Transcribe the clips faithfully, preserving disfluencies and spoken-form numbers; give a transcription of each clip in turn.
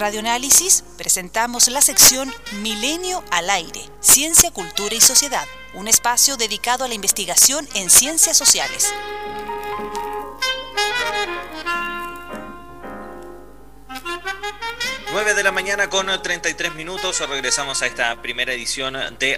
Radioanálisis presentamos la sección Milenio al Aire, Ciencia, Cultura y Sociedad, un espacio dedicado a la investigación en ciencias sociales. nueve de la mañana con treinta y tres minutos, regresamos a esta primera edición de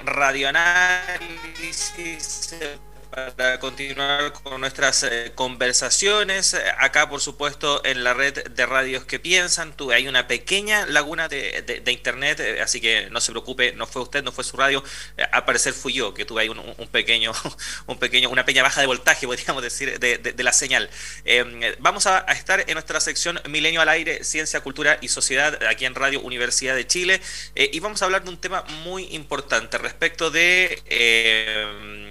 Radioanálisis para continuar con nuestras eh, conversaciones. Acá, por supuesto, en la red de radios que piensan, tuve hay una pequeña laguna de, de, de internet, eh, así que no se preocupe, no fue usted, no fue su radio, eh, al parecer fui yo, que tuve ahí un, un pequeño, un pequeño, una pequeña baja de voltaje, podríamos decir, de, de, de la señal. Eh, vamos a, a estar en nuestra sección Milenio al Aire, Ciencia, Cultura y Sociedad, aquí en Radio Universidad de Chile, eh, y vamos a hablar de un tema muy importante respecto de Eh,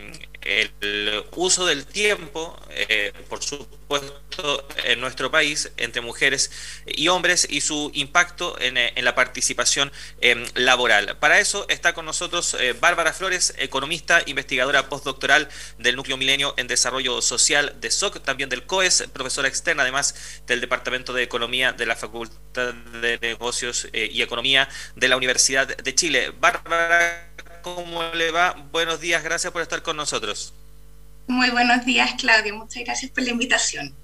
el uso del tiempo, eh, por supuesto, en nuestro país, entre mujeres y hombres, y su impacto en, en la participación eh, laboral. Para eso está con nosotros eh, Bárbara Flores, economista, investigadora postdoctoral del Núcleo Milenio en Desarrollo Social de S O C, también del COES, profesora externa, además del Departamento de Economía de la Facultad de Negocios eh, y Economía de la Universidad de Chile. Bárbara, ¿cómo le va? Buenos días, gracias por estar con nosotros. Muy buenos días, Claudio, muchas gracias por la invitación.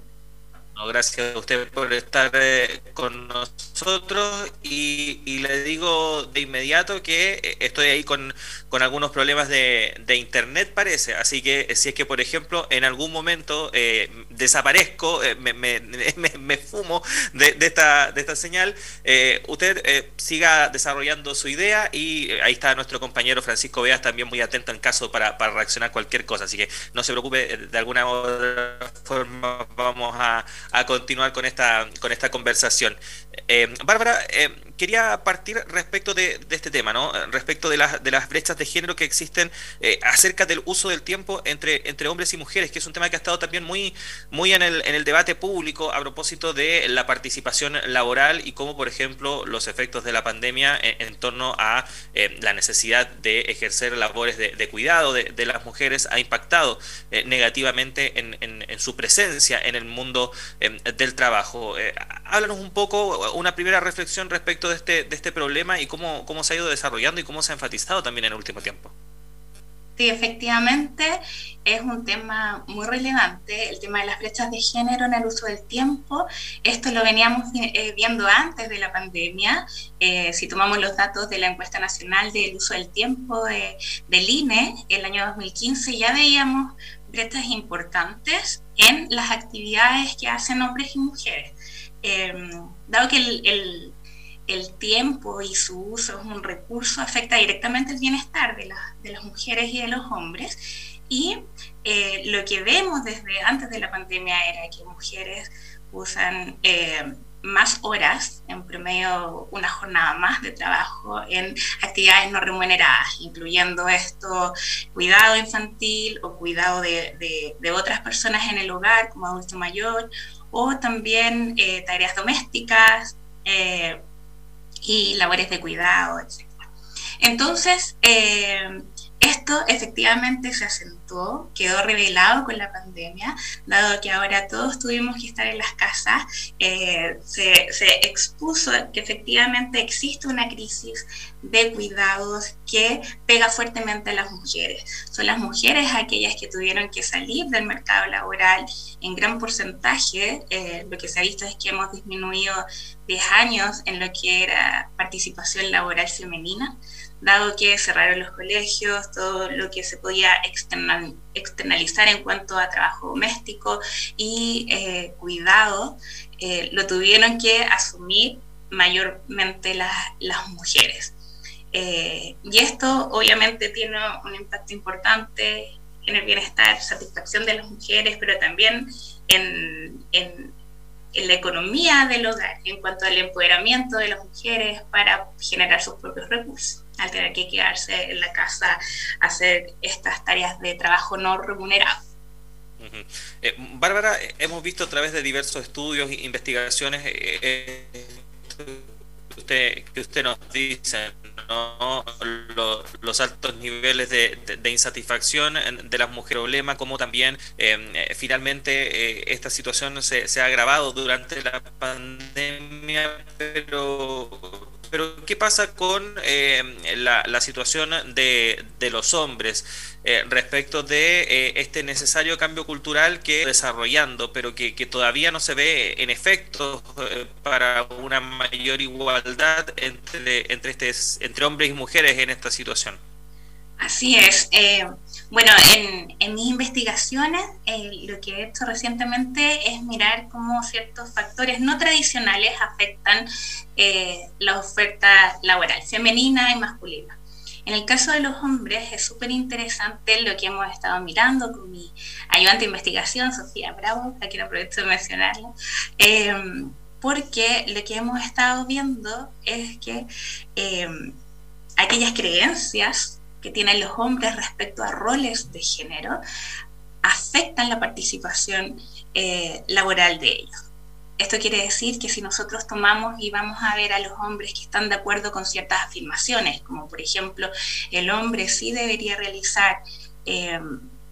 No, gracias a usted por estar eh, con nosotros y, y le digo de inmediato que estoy ahí con, con algunos problemas de, de internet, parece, así que si es que, por ejemplo, en algún momento eh, desaparezco, eh, me, me, me, me fumo de, de, esta, de esta señal, eh, usted eh, siga desarrollando su idea y ahí está nuestro compañero Francisco Beas también muy atento en caso para, para reaccionar a cualquier cosa, así que no se preocupe, de alguna otra forma vamos a a continuar con esta con esta conversación. Eh, Bárbara, eh, quería partir respecto de, de este tema, ¿no? Respecto de las de las brechas de género que existen eh, acerca del uso del tiempo entre entre hombres y mujeres, que es un tema que ha estado también muy muy en el en el debate público a propósito de la participación laboral y cómo, por ejemplo, los efectos de la pandemia en, en torno a eh, la necesidad de ejercer labores de, de cuidado de, de las mujeres ha impactado eh, negativamente en, en, en su presencia en el mundo eh, del trabajo. Eh, háblanos un poco, una primera reflexión respecto de este, de este problema y cómo, cómo se ha ido desarrollando y cómo se ha enfatizado también en el último tiempo. Sí, efectivamente es un tema muy relevante, el tema de las brechas de género en el uso del tiempo. Esto lo veníamos eh, viendo antes de la pandemia. Eh, si tomamos los datos de la encuesta nacional del uso del tiempo de, del I N E, el año dos mil quince, ya veíamos brechas importantes en las actividades que hacen hombres y mujeres. Eh, dado que el, el, el tiempo y su uso es un recurso, afecta directamente el bienestar de, la, de las mujeres y de los hombres, y eh, lo que vemos desde antes de la pandemia era que mujeres usan eh, más horas, en promedio una jornada más de trabajo en actividades no remuneradas, incluyendo esto, cuidado infantil o cuidado de, de, de otras personas en el hogar como adulto mayor, o también eh, tareas domésticas eh, y labores de cuidado, etcétera. Entonces, eh, esto efectivamente se acentuó, quedó revelado con la pandemia, dado que ahora todos tuvimos que estar en las casas, eh, se, se expuso que efectivamente existe una crisis de cuidados que pega fuertemente a las mujeres. Son las mujeres aquellas que tuvieron que salir del mercado laboral en gran porcentaje. Eh, lo que se ha visto es que hemos disminuido diez años en lo que era participación laboral femenina, dado que cerraron los colegios, todo lo que se podía external, externalizar en cuanto a trabajo doméstico y eh, cuidado, eh, lo tuvieron que asumir mayormente las, las mujeres. Eh, y esto obviamente tiene un impacto importante en el bienestar, satisfacción de las mujeres, pero también en, en, en la economía del hogar, en cuanto al empoderamiento de las mujeres para generar sus propios recursos, al tener que quedarse en la casa a hacer estas tareas de trabajo no remunerado. Uh-huh. eh, Bárbara, hemos visto a través de diversos estudios e investigaciones eh, eh, usted, que usted nos dice, ¿no? Los, los altos niveles de, de, de insatisfacción de las mujeres, problema como también eh, finalmente eh, esta situación se, se ha agravado durante la pandemia pandemia, pero, pero ¿qué pasa con eh, la, la situación de, de los hombres eh, respecto de eh, este necesario cambio cultural que desarrollando, pero que, que todavía no se ve en efecto eh, para una mayor igualdad entre, entre, este, entre hombres y mujeres en esta situación? Así es. Eh, bueno, en, en mis investigaciones eh, lo que he hecho recientemente es mirar cómo ciertos factores no tradicionales afectan eh, la oferta laboral femenina y masculina. En el caso de los hombres es súper interesante lo que hemos estado mirando con mi ayudante de investigación, Sofía Bravo, a quien aprovecho de mencionarla, eh, porque lo que hemos estado viendo es que eh, aquellas creencias que tienen los hombres respecto a roles de género afectan la participación eh, laboral de ellos. Esto quiere decir que si nosotros tomamos y vamos a ver a los hombres que están de acuerdo con ciertas afirmaciones, como por ejemplo, el hombre sí debería realizar eh,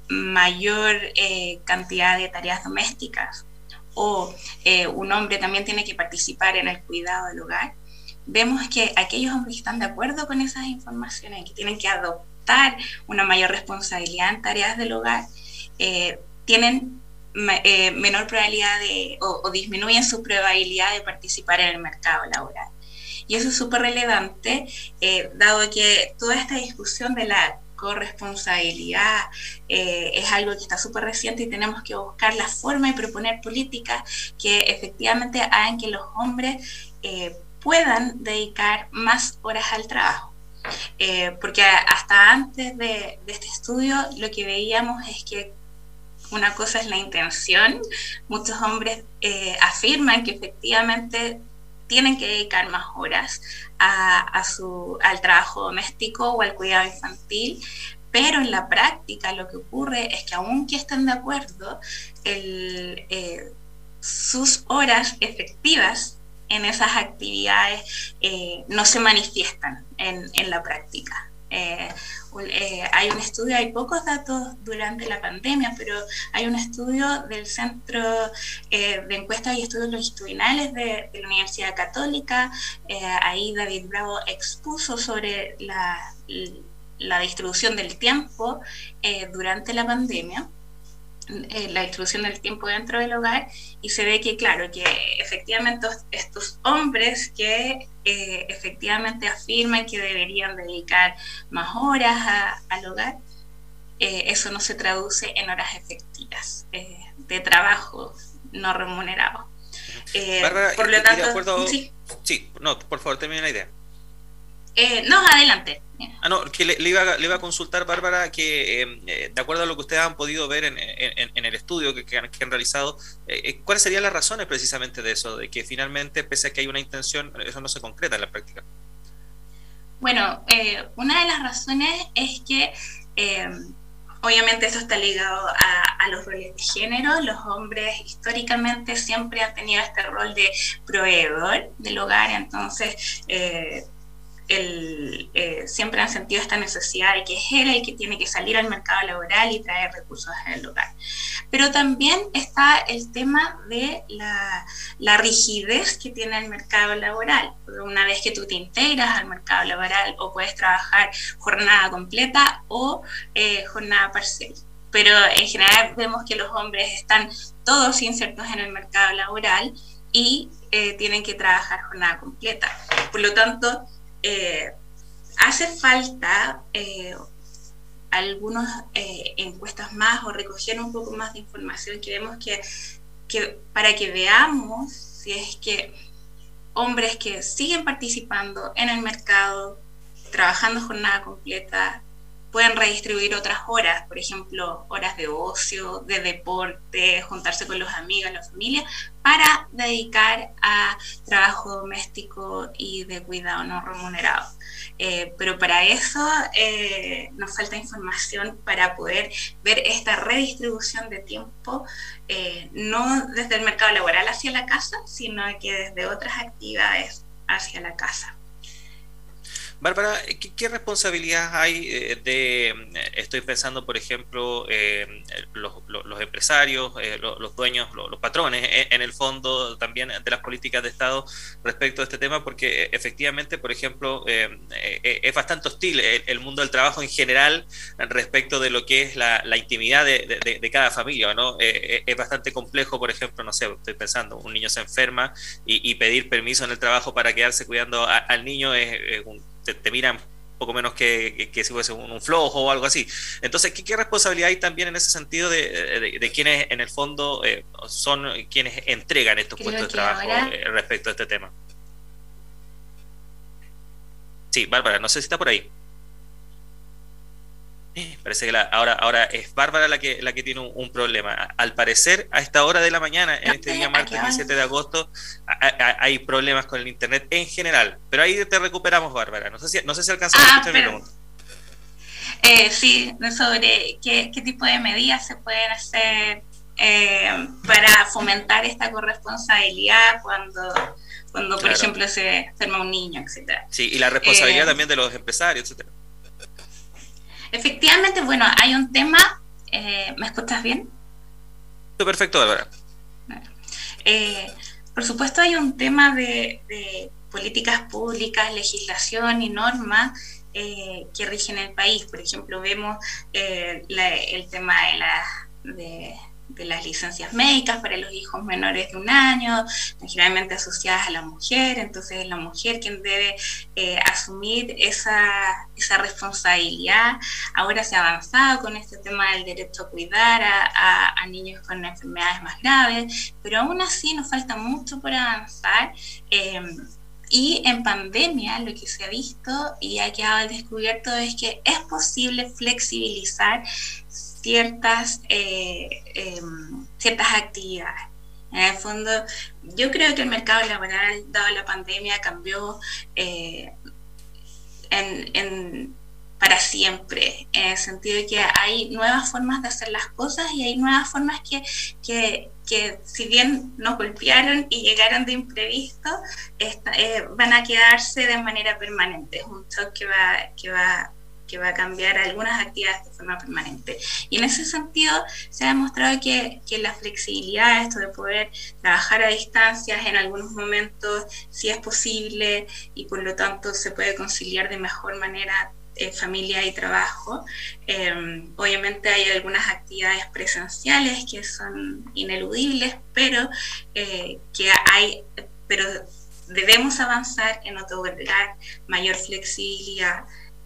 mayor eh, cantidad de tareas domésticas, o eh, un hombre también tiene que participar en el cuidado del hogar, vemos que aquellos hombres que están de acuerdo con esas informaciones, que tienen que adoptar una mayor responsabilidad en tareas del hogar, eh, tienen eh, menor probabilidad de, o, o disminuyen su probabilidad de participar en el mercado laboral. Y eso es súper relevante, eh, dado que toda esta discusión de la corresponsabilidad eh, es algo que está súper reciente y tenemos que buscar la forma y proponer políticas que efectivamente hagan que los hombres eh, puedan dedicar más horas al trabajo. Eh, porque hasta antes de, de este estudio lo que veíamos es que una cosa es la intención. Muchos hombres eh, afirman que efectivamente tienen que dedicar más horas a, a su, al trabajo doméstico o al cuidado infantil, pero en la práctica lo que ocurre es que aunque estén de acuerdo, el, eh, sus horas efectivas en esas actividades eh, no se manifiestan en, en la práctica. Eh, eh, hay un estudio, hay pocos datos durante la pandemia, pero hay un estudio del Centro eh, de Encuestas y Estudios Longitudinales de, de la Universidad Católica. Eh, ahí David Bravo expuso sobre la, la distribución del tiempo eh, durante la pandemia, eh, la distribución del tiempo dentro del hogar, y se ve que, claro, que efectivamente estos hombres que eh, efectivamente afirman que deberían dedicar más horas a, al hogar, eh, eso no se traduce en horas efectivas eh, de trabajo no remunerado. Eh, Bárbara, por lo tanto, de acuerdo, sí. sí, no, por favor, termine la idea. Eh, no, adelante. Ah, no, que le, le, iba, le iba a consultar, Bárbara, que eh, de acuerdo a lo que ustedes han podido ver en, en, en el estudio que, que, han, que han realizado, eh, ¿cuáles serían las razones precisamente de eso? De que finalmente, pese a que hay una intención, eso no se concreta en la práctica. Bueno, eh, una de las razones es que eh, obviamente eso está ligado a, a los roles de género. Los hombres históricamente siempre han tenido este rol de proveedor del hogar, entonces eh, El, eh, siempre han sentido esta necesidad de que es él el que tiene que salir al mercado laboral y traer recursos al hogar. Pero también está el tema de la, la rigidez que tiene el mercado laboral. Una vez que tú te integras al mercado laboral, o puedes trabajar jornada completa o eh, jornada parcial. Pero en general vemos que los hombres están todos insertos en el mercado laboral y eh, tienen que trabajar jornada completa. Por lo tanto, Eh, hace falta eh, algunas eh, encuestas más o recoger un poco más de información. Queremos que, que para que veamos si es que hombres que siguen participando en el mercado, trabajando jornada completa, pueden redistribuir otras horas, por ejemplo, horas de ocio, de deporte, juntarse con los amigos, la familia, para dedicar a trabajo doméstico y de cuidado no remunerado. Eh, pero para eso eh, nos falta información para poder ver esta redistribución de tiempo, eh, no desde el mercado laboral hacia la casa, sino que desde otras actividades hacia la casa. Bárbara, ¿qué, qué responsabilidad hay eh, de, estoy pensando, por ejemplo, eh, los, los, los empresarios, eh, los, los dueños, los, los patrones, eh, en el fondo también de las políticas de Estado respecto a este tema? Porque efectivamente, por ejemplo, eh, eh, es bastante hostil el, el mundo del trabajo en general respecto de lo que es la, la intimidad de, de, de cada familia, ¿no? Eh, es bastante complejo, por ejemplo, no sé, estoy pensando, un niño se enferma y, y pedir permiso en el trabajo para quedarse cuidando a, al niño es, es un Te, te miran poco menos que, que, que si fuese un, un flojo o algo así. Entonces, ¿qué, qué responsabilidad hay también en ese sentido de, de, de quienes en el fondo eh, son quienes entregan estos Creo puestos de trabajo ahora... eh, respecto a este tema? Sí, Bárbara, no sé si está por ahí. Parece que la, ahora, ahora es Bárbara la que, la que tiene un, un problema. Al parecer, a esta hora de la mañana, en este día martes diecisiete de agosto, a, a, hay problemas con el internet en general. Pero ahí te recuperamos, Bárbara. No sé si, no sé si alcanzas ah, a escuchar mi pregunta. Eh, sí, sobre qué, qué tipo de medidas se pueden hacer eh, para fomentar esta corresponsabilidad cuando, cuando por claro. ejemplo, se enferma un niño, etcétera. Sí, y la responsabilidad eh, también de los empresarios, etcétera. Efectivamente, bueno, hay un tema, eh, ¿me escuchas bien? Perfecto, Bárbara. Eh, por supuesto hay un tema de, de políticas públicas, legislación y normas eh, que rigen el país. Por ejemplo, vemos eh, la, el tema de, la, de, de las licencias médicas para los hijos menores de un año, generalmente asociadas a la mujer, entonces es la mujer quien debe eh, asumir esa, esa responsabilidad. Ahora se ha avanzado con este tema del derecho a cuidar a, a, a niños con enfermedades más graves, pero aún así nos falta mucho por avanzar. Eh, Y en pandemia lo que se ha visto y ha quedado al descubierto es que es posible flexibilizar ciertas, eh, eh, ciertas actividades. En el fondo, yo creo que el mercado laboral, dado la pandemia, cambió eh, en, en, para siempre, en el sentido de que hay nuevas formas de hacer las cosas y hay nuevas formas que, que, que si bien nos golpearon y llegaron de imprevisto, esta, eh, van a quedarse de manera permanente. Es un shock que va, que va que va a cambiar algunas actividades de forma permanente. Y en ese sentido se ha demostrado que, que la flexibilidad, esto de poder trabajar a distancias en algunos momentos, sí es posible y por lo tanto se puede conciliar de mejor manera eh, familia y trabajo. Eh, obviamente hay algunas actividades presenciales que son ineludibles, pero eh, que hay, pero debemos avanzar en otorgar mayor flexibilidad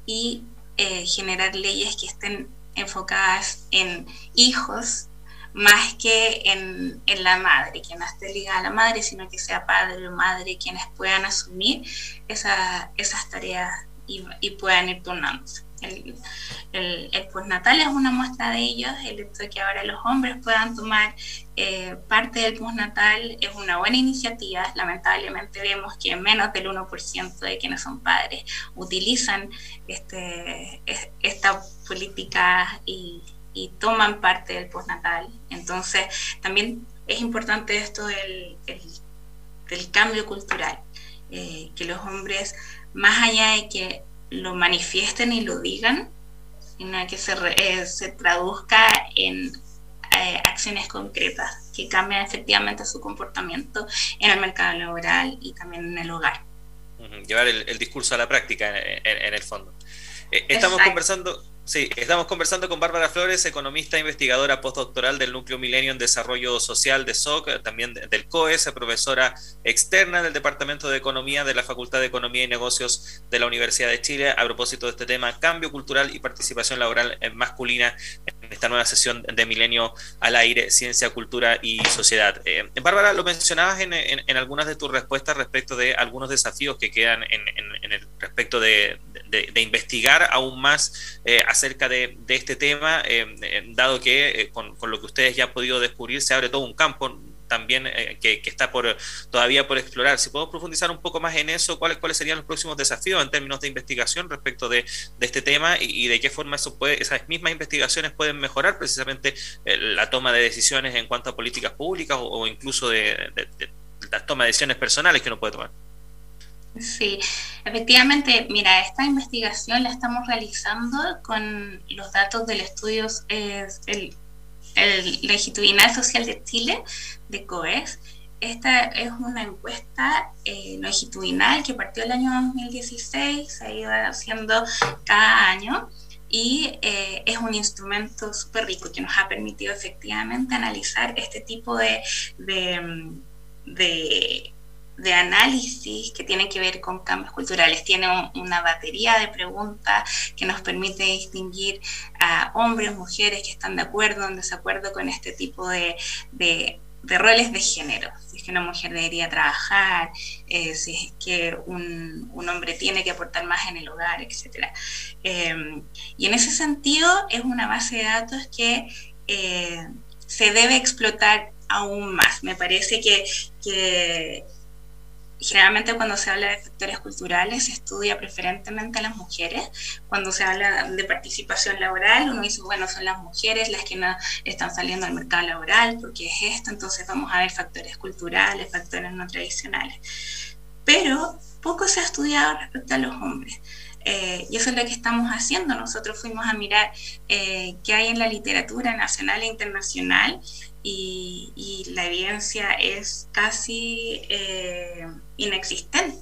y Eh, generar leyes que estén enfocadas en hijos más que en, en la madre, que no esté ligada a la madre, sino que sea padre o madre quienes puedan asumir esa, esas tareas y, y puedan ir turnándose. El, el, el postnatal es una muestra de ellos. El hecho de que ahora los hombres puedan tomar eh, parte del postnatal es una buena iniciativa. Lamentablemente vemos que menos del uno por ciento de quienes son padres utilizan este, esta política y, y toman parte del postnatal. Entonces también es importante esto del, del, del cambio cultural, eh, que los hombres, más allá de que lo manifiesten y lo digan, sino que se, eh, se traduzca en eh, acciones concretas que cambien efectivamente su comportamiento en el mercado laboral y también en el hogar. Uh-huh. Llevar el, el discurso a la práctica en, en, en el fondo. Eh, estamos Exacto. conversando... Sí, estamos conversando con Bárbara Flores, economista e investigadora postdoctoral del Núcleo Milenio en Desarrollo Social de S O C, también del COES, profesora externa del Departamento de Economía de la Facultad de Economía y Negocios de la Universidad de Chile, a propósito de este tema, cambio cultural y participación laboral masculina, en esta nueva sesión de Milenio al Aire, Ciencia, Cultura y Sociedad. Eh, Bárbara, lo mencionabas en, en, en algunas de tus respuestas respecto de algunos desafíos que quedan en, en, en el respecto de, de, de investigar aún más eh, acerca de, de este tema, eh, eh, dado que eh, con, con lo que ustedes ya han podido descubrir se abre todo un campo también eh, que, que está por todavía por explorar. Si podemos profundizar un poco más en eso, ¿cuáles, cuáles serían los próximos desafíos en términos de investigación respecto de, de este tema y, y de qué forma eso puede, esas mismas investigaciones pueden mejorar precisamente eh, la toma de decisiones en cuanto a políticas públicas o, o incluso de, de, de la toma de decisiones personales que uno puede tomar? Sí, efectivamente, mira, esta investigación la estamos realizando con los datos del estudio, eh, el, el Longitudinal Social de Chile, de COES. Esta es una encuesta eh, longitudinal que partió el año dos mil dieciséis, se ha ido haciendo cada año, y eh, es un instrumento súper rico que nos ha permitido efectivamente analizar este tipo de, de, de de análisis que tienen que ver con cambios culturales. Tiene un, una batería de preguntas que nos permite distinguir a hombres, mujeres que están de acuerdo o en desacuerdo con este tipo de, de, de roles de género. Si es que una mujer debería trabajar, eh, si es que un, un hombre tiene que aportar más en el hogar, etcétera. Eh, y en ese sentido es una base de datos que eh, se debe explotar aún más. Me parece que, que generalmente cuando se habla de factores culturales se estudia preferentemente a las mujeres. Cuando se habla de participación laboral, uno dice, bueno, son las mujeres las que no están saliendo al mercado laboral, porque es esto, entonces vamos a ver factores culturales, factores no tradicionales. Pero poco se ha estudiado respecto a los hombres. Eh, y eso es lo que estamos haciendo. Nosotros fuimos a mirar eh, qué hay en la literatura nacional e internacional, y, y la evidencia es casi eh, inexistente.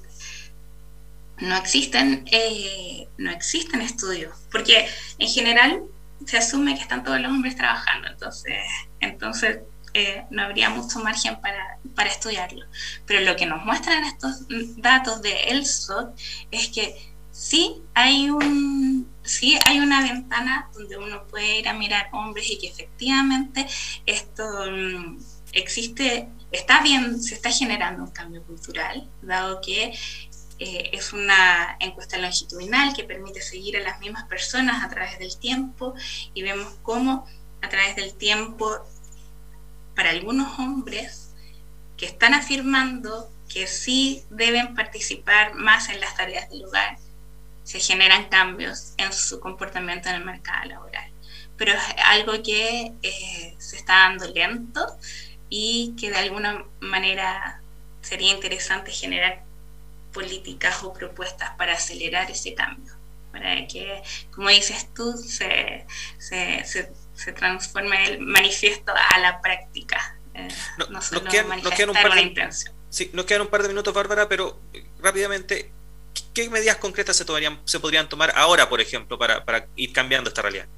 No existen, eh, no existen estudios, porque en general se asume que están todos los hombres trabajando, entonces, entonces eh, no habría mucho margen para, para estudiarlo. Pero lo que nos muestran estos datos de ELSOC es que sí hay un sí hay una ventana donde uno puede ir a mirar hombres, y que efectivamente esto um, existe, está bien, se está generando un cambio cultural, dado que eh, es una encuesta longitudinal que permite seguir a las mismas personas a través del tiempo, y vemos cómo a través del tiempo, para algunos hombres que están afirmando que sí deben participar más en las tareas del hogar, se generan cambios en su comportamiento en el mercado laboral. Pero es algo que eh, se está dando lento, y que de alguna manera sería interesante generar políticas o propuestas para acelerar ese cambio, para que, como dices tú, se, se, se, se transforme el manifiesto a la práctica, eh, no, no solo nos quedan, manifestar nos quedan un una de, intención. Sí, nos quedan un par de minutos, Bárbara, pero rápidamente, ¿qué medidas concretas se, tomarían, se podrían tomar ahora, por ejemplo, para, para ir cambiando esta realidad?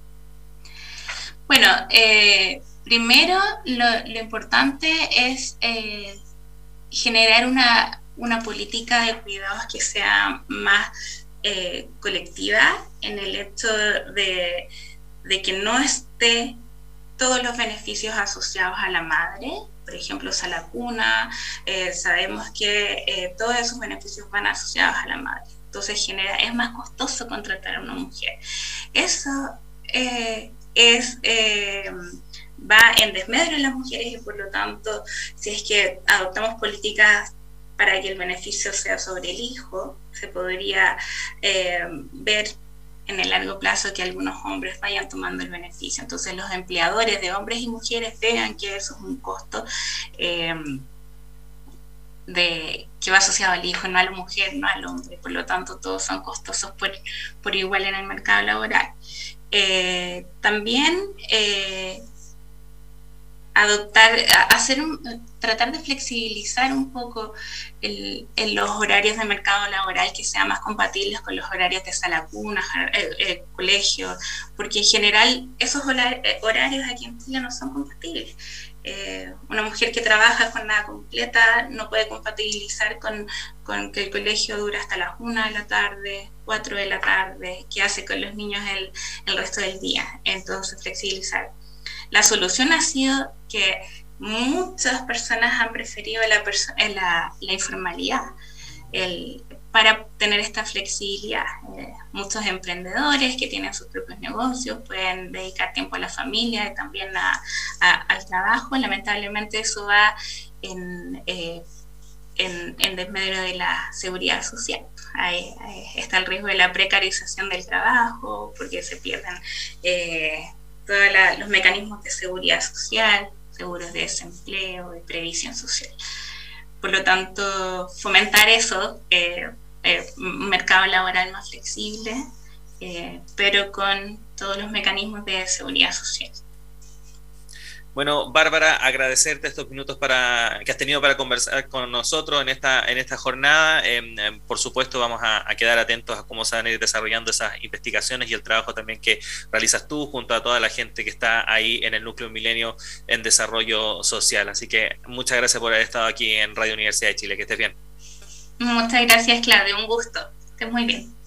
Bueno, eh, primero lo, lo importante es eh, generar una, una política de cuidados que sea más eh, colectiva, en el hecho de, de que no esté todos los beneficios asociados a la madre. Por ejemplo, a la cuna, eh, sabemos que eh, todos esos beneficios van asociados a la madre. Entonces genera, es más costoso contratar a una mujer. Eso eh, es, eh, va en desmedro de las mujeres, y por lo tanto, si es que adoptamos políticas para que el beneficio sea sobre el hijo, se podría eh, ver en el largo plazo que algunos hombres vayan tomando el beneficio. Entonces los empleadores de hombres y mujeres vean que eso es un costo eh, de, que va asociado al hijo, no a la mujer, no al hombre. Por lo tanto, todos son costosos por, por igual en el mercado laboral. Eh, también eh, adoptar, hacer un, tratar de flexibilizar un poco el, el, los horarios de mercado laboral, que sean más compatibles con los horarios de sala cuna, el, el colegio, porque en general esos horarios aquí en Chile no son compatibles. Eh, una mujer que trabaja jornada completa no puede compatibilizar con, con que el colegio dura hasta las una de la tarde, cuatro de la tarde, que hace con los niños el, el resto del día. Entonces, flexibilizar. La solución ha sido que muchas personas han preferido la, perso la, la informalidad el, para tener esta flexibilidad. Eh, muchos emprendedores que tienen sus propios negocios pueden dedicar tiempo a la familia y también a, a, al trabajo. Lamentablemente eso va en, eh, en, en desmedro de la seguridad social. Ahí, ahí está el riesgo de la precarización del trabajo, porque se pierden eh, todos la, los mecanismos de seguridad social, seguros de desempleo, de previsión social. Por lo tanto, fomentar eso, eh, eh, un mercado laboral más flexible, eh, pero con todos los mecanismos de seguridad social. Bueno, Bárbara, agradecerte estos minutos para que has tenido para conversar con nosotros en esta en esta jornada. Eh, eh, por supuesto, vamos a, a quedar atentos a cómo se van a ir desarrollando esas investigaciones y el trabajo también que realizas tú junto a toda la gente que está ahí en el Núcleo Milenio en Desarrollo Social. Así que muchas gracias por haber estado aquí en Radio Universidad de Chile. Que estés bien. Muchas gracias, Claudio. Un gusto. Estés muy bien.